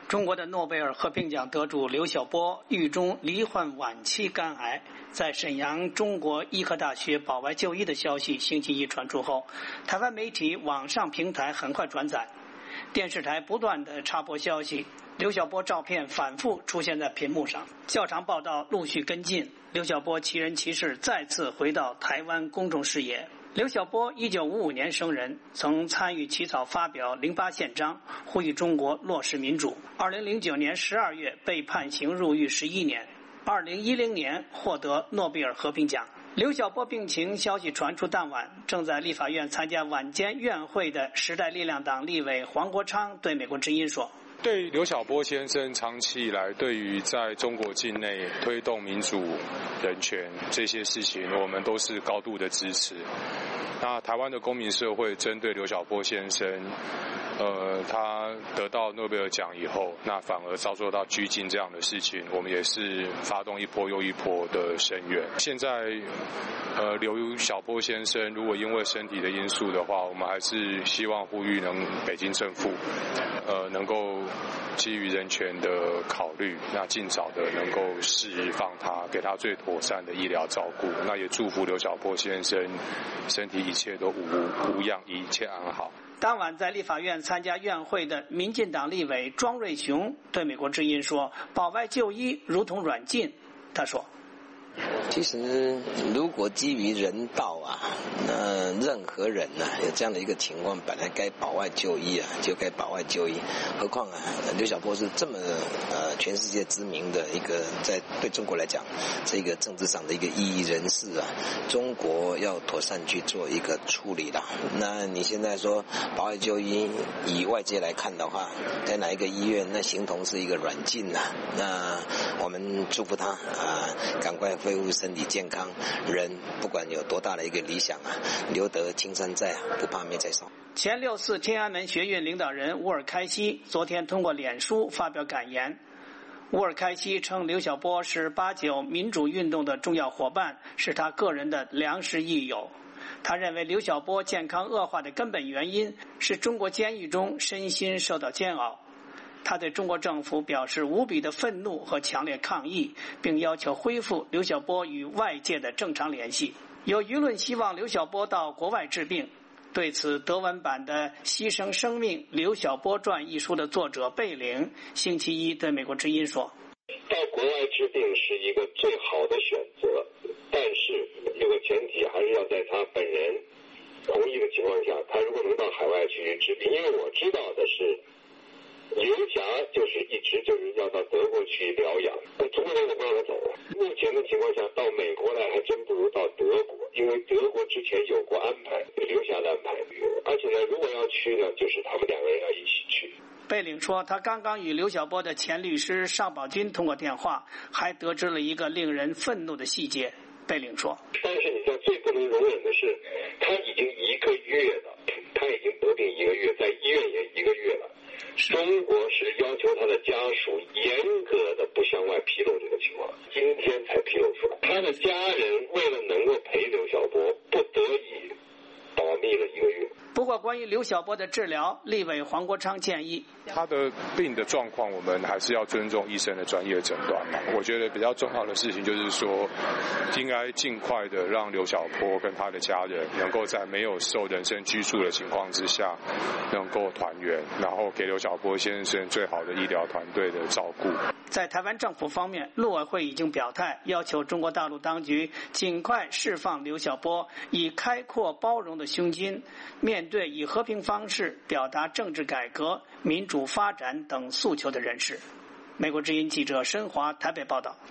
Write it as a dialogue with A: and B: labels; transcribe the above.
A: 中国的诺贝尔和平奖得主刘晓波狱中罹患晚期肝癌，在沈阳中国医科大学保外就医的消息星期一传出后，台湾媒体网上平台很快转载，电视台不断的插播消息，刘晓波照片反复出现在屏幕上，较长报道陆续跟进，刘晓波其人其事再次回到台湾公众视野。刘晓波1955年生人，曾参与起草发表08宪章，呼吁中国落实民主。2009年12月被判刑入狱11年，2010年获得诺贝尔和平奖。刘晓波病情消息传出当晚，正在立法院参加晚间院会的时代力量党立委黄国昌对美国之音说，
B: 对刘晓波先生长期以来对于在中国境内推动民主人权这些事情，我们都是高度的支持。那台湾的公民社会针对刘晓波先生他得到诺贝尔奖以后，那反而遭受到拘禁这样的事情，我们也是发动一波又一波的声援。现在刘晓波先生如果因为身体的因素的话，我们还是希望呼吁北京政府能够基于人权的考虑，那尽早的能够释放他，给他最妥善的医疗照顾。那也祝福刘晓波先生身体一切都无恙，一切安好。
A: 当晚在立法院参加院会的民进党立委庄瑞雄对美国之音说，保外就医如同软禁。他说，
C: 其实如果基于人道那任何人有这样的一个情况，本来该保外就医就该保外就医。何况刘晓波是这么全世界知名的一个，在对中国来讲这个政治上的一个异议人士中国要妥善去做一个处理的。那你现在说保外就医，以外界来看的话，在哪一个医院那形同是一个软禁那我们祝福他赶快恢复身体健康，人不管有多大的一个理想留得青山在不怕没柴烧。
A: 前6·4天安门学运领导人乌尔开西昨天通过脸书发表感言。乌尔开西称刘晓波是89民主运动的重要伙伴，是他个人的良师益友。他认为刘晓波健康恶化的根本原因是中国监狱中身心受到煎熬。他对中国政府表示无比的愤怒和强烈抗议，并要求恢复刘晓波与外界的正常联系。有舆论希望刘晓波到国外治病，对此德文版的《牺牲生命刘晓波传》一书的作者贝岭星期一对美国之音说，
D: 到国外治病是一个最好的选择，但是有个前提还是要在他本人同意的情况下，他如果能到海外去治病，因为我知道的是刘霞一直要到德国去疗养，中国人不让他走。目前的情况下，到美国来还真不如到德国，因为德国之前有过安排，刘霞的安排。而且呢，如果要去呢，就是他们两个人要一起去。
A: 贝岭说，他刚刚与刘晓波的前律师尚宝军通过电话，还得知了一个令人愤怒的细节。贝岭说，
D: 但是你知道最不能容忍的是，他已经1个月了，他已经得病1个月，在医院也1个月了。中国是要求他的家属严格的不向外披露这个情况，今天才披露出来。他的家人为了能够陪刘晓波，不得已保密了1个月。
A: 不过关于刘晓波的治疗，立委黄国昌建议，
B: 他的病的状况我们还是要尊重医生的专业诊断我觉得比较重要的事情就是说，应该尽快的让刘晓波跟他的家人能够在没有受人身拘束的情况之下能够团圆，然后给刘晓波先生最好的医疗团队的照顾。
A: 在台湾政府方面，陆委会已经表态，要求中国大陆当局尽快释放刘晓波以开阔包容的胸襟，面对以和平方式表达政治改革、民主发展等诉求的人士。美国之音记者申华台北报道。